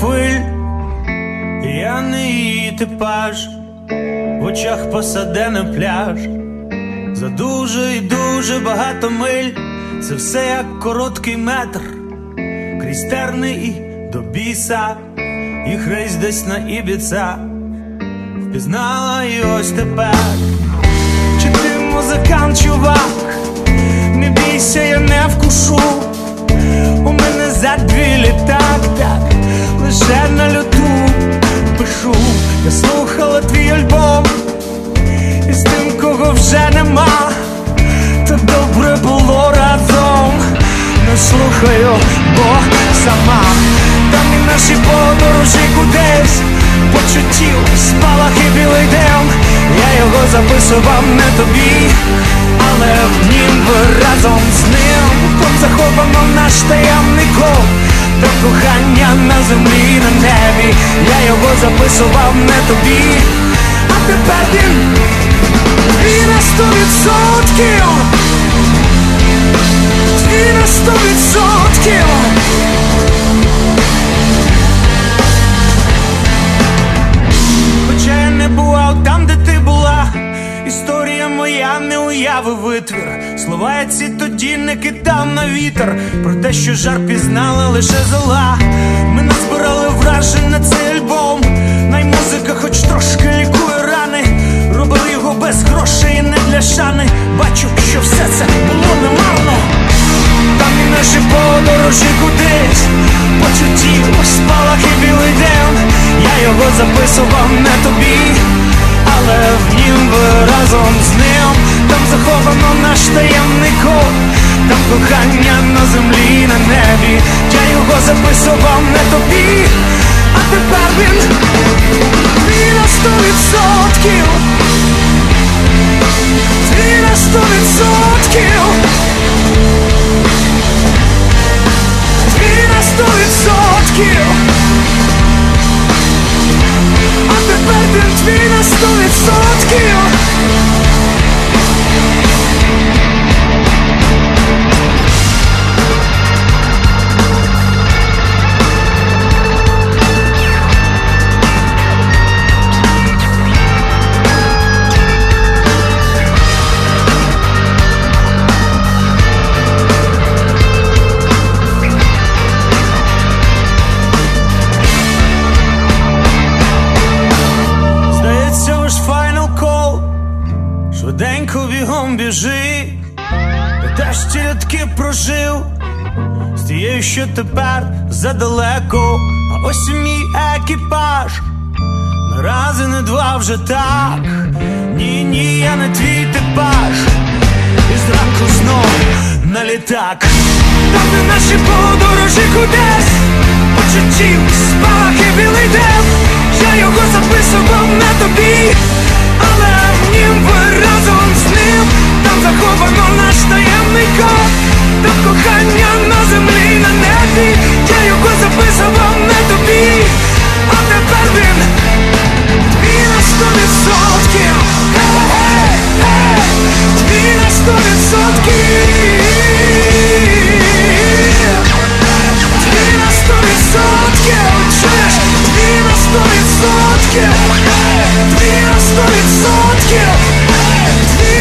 хвиль, я не її типаж, в очах посадений пляж. За дуже і дуже багато миль, це все як короткий метр, крізь терни і до біса, їх рейс десь на Ібіца. Впізнала і ось тепер. Чи ти музикант, чувак? Не бійся, я не вкушу. У мене задві літак, так, лише на льоту пишу. Я слухала твій альбом із тим, кого вже нема. Та добре було разом. Не слухаю, бо сама. Там і наші подорожі кудись, почуттів, спалахи, білий дим. Я його записував не тобі, але в нім ви разом з ним. Там заховано наш таємний код, та кохання на землі, на небі. Я його записував не тобі, а тепер він твій на 100%. Твій на 100%. Хоча я не бував там, де ти була, історія моя не уяви витвір. Слова я ці тоді не кидав на вітер, про те, що жар пізнала лише зола. Ми назбирали вражень на цей альбом, най музика хоч трошки лікує рани. Робили його без грошей і не для шани. Бачу, що все це було немарно. Там і наші подорожі кудись, почуттів, спалахи, білий дим. Я його записував не тобі, але в нім ви разом з ним. Там заховано наш таємний код, там кохання на землі, на небі. Я його записував не тобі, а тепер він твій на 100%. Твій на 100%. Твій на 100%. А тепер він твій на 100%. Швиденько бігом біжи, я теж ті рядки прожив з тією, що тепер задалеко. А ось і мій екіпаж, не раз і не два вже так. Ні, я не твій типаж, і зранку знов на літак. Там де наші подорожі кудись, почуттів, спалахи, білий дим. Я його записував не тобі, але в нім ви разом з ним. Там заховано наш таємний код, там кохання на землі, на небі. Я його записував не тобі, а тепер він твій на 100%. Твій на 100%. Твій на 100%. Чуєш? Твій на 100%. Твій на 100%.